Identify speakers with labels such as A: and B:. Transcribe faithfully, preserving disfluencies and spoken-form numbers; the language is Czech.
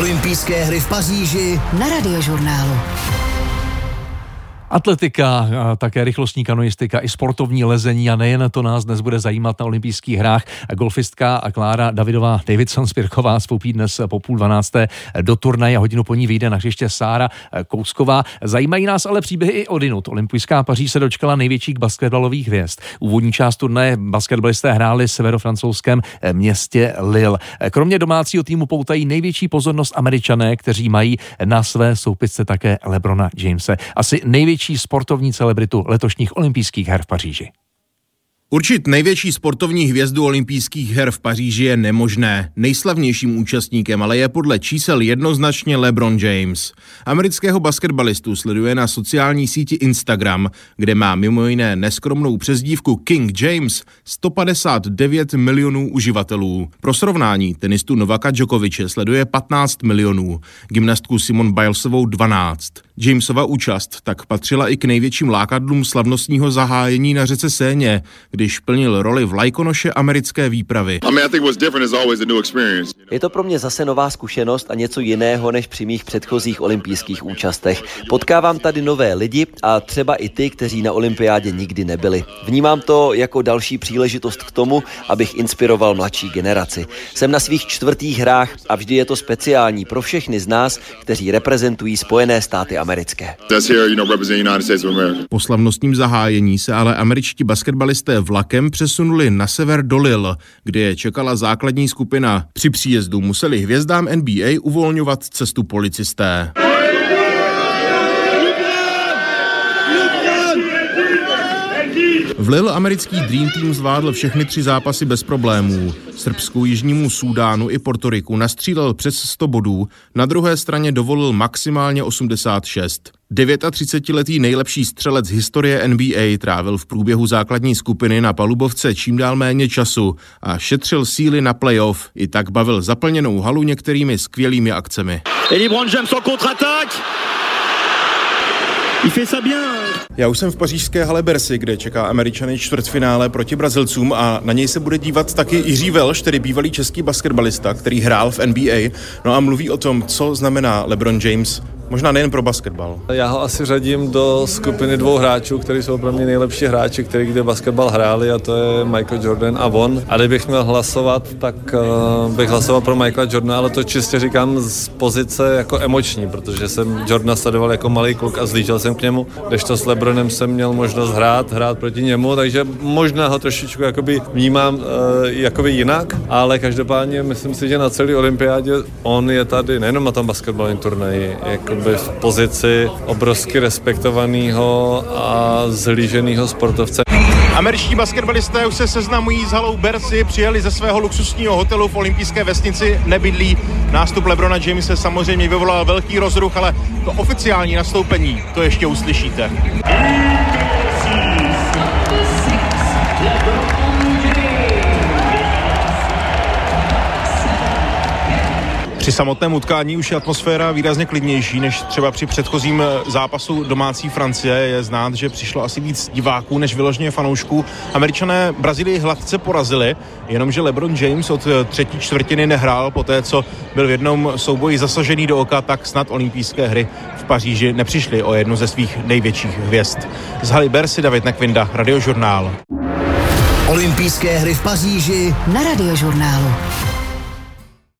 A: Olympijské hry v Paříži na Radiožurnálu.
B: Atletika, také rychlostní kanoistika i sportovní lezení a nejen to nás dnes bude zajímat na olympijských hrách. Golfistka Klára Davidová Davidson-Spirková spoupí dnes po půl dvanácté do turnaje, hodinu po ní vyjde na hřiště Sára Kousková. Zajímají nás ale příběhy i odinut. Olympijská Paříž se dočkala největších basketbalových hvězd. Úvodní část turnaje basketbalisté hráli v severofrancouzském městě Lille. Kromě domácího týmu poutají největší pozornost Američané, kteří mají na své soupisce také LeBrona Jamese. Asi největší sportovní celebritu letošních olympijských her v Paříži.
C: Určit největší sportovní hvězdu olympijských her v Paříži je nemožné. Nejslavnějším účastníkem ale je podle čísel jednoznačně LeBron James. Amerického basketbalistu sleduje na sociální síti Instagram, kde má mimo jiné neskromnou přezdívku King James sto padesát devět milionů uživatelů. Pro srovnání tenistu Novaka Djokoviče sleduje patnáct milionů, gymnastku Simone Bilesovou dvanáct. Jamesova účast tak patřila i k největším lákadlům slavnostního zahájení na řece Séně, když plnil roli vlajkonoše americké výpravy.
D: Je to pro mě zase nová zkušenost a něco jiného než při mých předchozích olympijských účastech. Potkávám tady nové lidi a třeba i ty, kteří na olympiádě nikdy nebyli. Vnímám to jako další příležitost k tomu, abych inspiroval mladší generaci. Jsem na svých čtvrtých hrách a vždy je to speciální pro všechny z nás, kteří reprezentují Spojené státy americké.
C: Po slavnostním zahájení se ale američtí basketbalisté vlakem přesunuli na sever do Lille, kde je čekala základní skupina. Při příjezdu museli hvězdám N B A uvolňovat cestu policisté. V Lille americký Dream Team zvládl všechny tři zápasy bez problémů. Srbsku, Jižnímu Súdánu i Portoriku nastřílel přes sto bodů, na druhé straně dovolil maximálně osmdesát šest. třicetidevětiletý nejlepší střelec historie N B A trávil v průběhu základní skupiny na palubovce čím dál méně času a šetřil síly na playoff. I tak bavil zaplněnou halu některými skvělými akcemi.
E: LeBron James en contre-attaque. Il fait ça bien.
C: Já už jsem v pařížské hale Bercy, kde čeká Američany čtvrtfinále proti Brazilcům a na něj se bude dívat taky Jiří Velš, tedy bývalý český basketbalista, který hrál v N B A, no a mluví o tom, co znamená LeBron James, možná nejen pro basketbal.
F: Já ho asi řadím do skupiny dvou hráčů, kteří jsou pro mě nejlepší hráči, kteří kde basketbal hráli, a to je Michael Jordan a on. A kdybych měl hlasovat, tak uh, bych hlasoval pro Michaela Jordana, ale to čistě říkám z pozice jako emoční, protože jsem Jordana sledoval jako malý kluk a zlížel jsem k němu, kdežto s LeBronem jsem měl možnost hrát, hrát proti němu, takže možná ho trošičku jakoby vnímám uh, jakoby jinak, ale každopádně myslím si, že na celé olympiádě on je tady nejenom na tom basketbalovém turnaji, jako v pozici obrovsky respektovaného a zhlíženého sportovce.
C: Američtí basketbalisté už se seznamují s halou Bercy, přijeli ze svého luxusního hotelu v olympijské vesnici nebydlí. Nástup LeBrona Jamese samozřejmě vyvolal velký rozruch, ale to oficiální nastoupení, to ještě uslyšíte. Při samotném utkání už je atmosféra výrazně klidnější než třeba při předchozím zápasu domácí Francie. Je znát, že přišlo asi víc diváků než vyloženě fanoušků. Američané Brazílii hladce porazili, jenomže LeBron James od třetí čtvrtiny nehrál. Poté, co byl v jednom souboji zasažený do oka, tak snad olympijské hry v Paříži nepřišly o jednu ze svých největších hvězd. Z haly Bercy David Nekvinda, Radiožurnál.
A: Olympijské hry v Paříži na Radiožurnálu.